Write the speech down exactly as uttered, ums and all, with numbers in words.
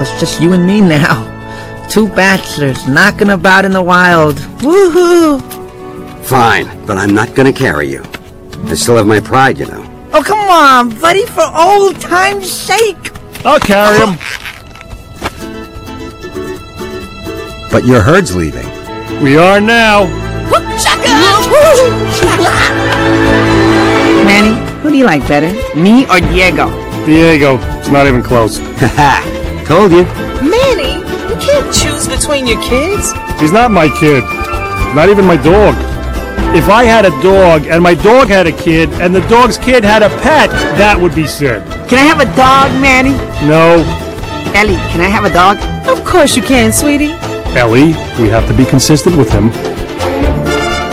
Well, it's just you and me now. Two bachelors knocking about in the wild. Woohoo! Fine, but I'm not gonna carry you. I still have my pride, you know. Oh, come on, buddy, for old time's sake. I'll carry him. But your herd's leaving. We are now. Manny, who do you like better, me or Diego? Diego. It's not even close. Haha, told you. Manny, you can't choose between your kids. He's not my kid. Not even my dog. If I had a dog, and my dog had a kid, and the dog's kid had a pet, that would be sin. Can I have a dog, Manny? No. Ellie, can I have a dog? Of course you can, sweetie. Ellie, we have to be consistent with him.